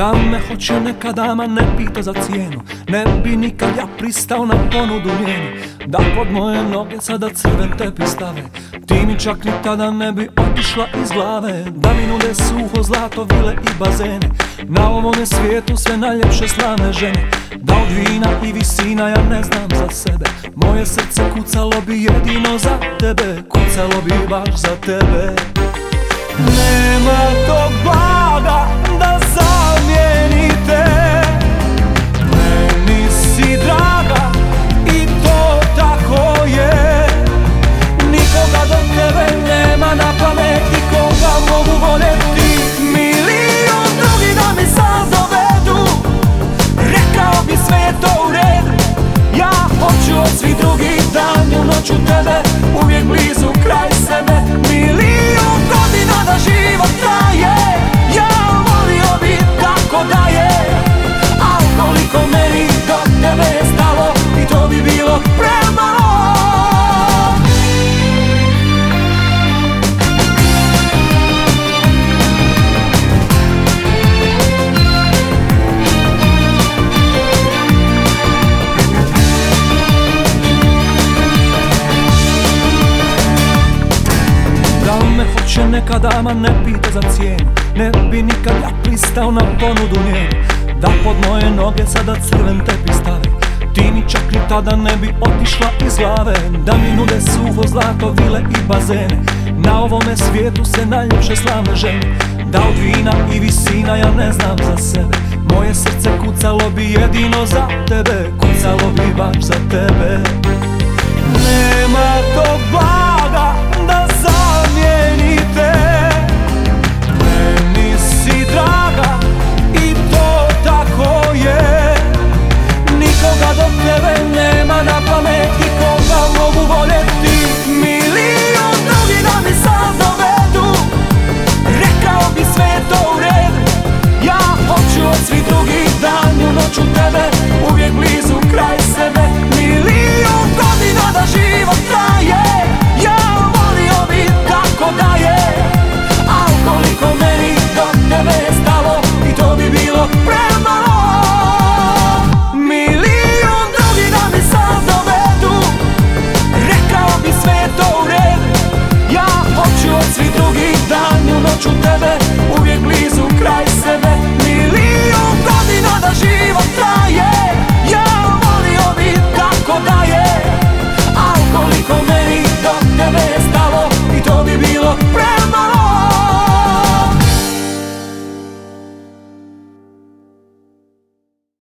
Da me hoće neka dama ne pita za cijenu, ne bi nikad ja pristao na ponudu njenu. Da pod moje noge sada crven tepih stave, ti mi čak ni tada ne bi otišla iz glave. Da mi nude suho zlato, vile i bazene, na ovome svijetu sve najljepše slane žene. Da od vina i visina ja ne znam za sebe, moje srce kucalo bi jedino za tebe, kucalo bi baš za tebe. Nema tog blaga da zamijenite, meni si draga i to tako je. Nikoga do tebe nema na pameti, koga mogu voljeti. Milion drugi da mi sad dovedu, rekao bi sve je to u redu. Ja hoću od svih drugih danju noću tebe, uvijek blizu kraj sebe. Milion godina da život traje, ja volio bi tako da je. A koliko meni do tebe je stalo, i to bi bilo premalo. Hoće neka dama ne pita za cijenu, ne bi nikad ja pristao na ponudu njenu. Da pod moje noge sada crven tepih stave, ti mi čak ni tada ne bi otišla iz glave. Da mi nude suho zlato, vile i bazene, na ovome svijetu se najljepše slavne žene. Da od vina i visina ja ne znam za sebe, moje srce kucalo bi jedino za tebe, kucalo bi baš za tebe. Nema tog blaga da zamijenite, meni si draga i to tako je. Nikoga do tebe nema na pameti, koga mogu voljeti. Milion drugi da mi sad dovedu, rekao bi sve je to u redu. Ja hoću od svih drugih danju noću tebe, uvijek blizu kraj sebe. Milion godina da život traje, ja volio bi tako da je. A ukoliko meni do tebe je stalo, i to bi bilo premalo. Milion drugi da mi sad dovedu, rekao bi sve je to u redu. Ja hoću od svih drugih danju noću tebe, uvijek